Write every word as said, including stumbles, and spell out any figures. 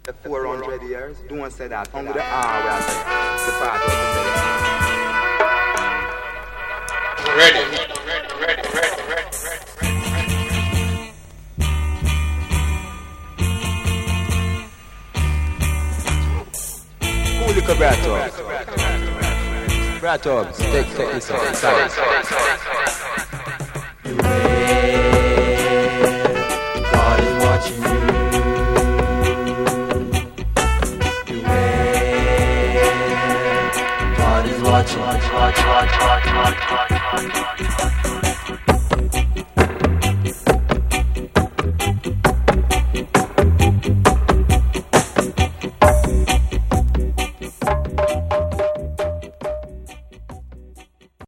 four hundred years. Don't say that. Come with the R, we are saying. The part of the Ready, ready, ready, ready, ready, ready, ready. Cool little Bratobs. Bratobs, take, take this out. Sorry.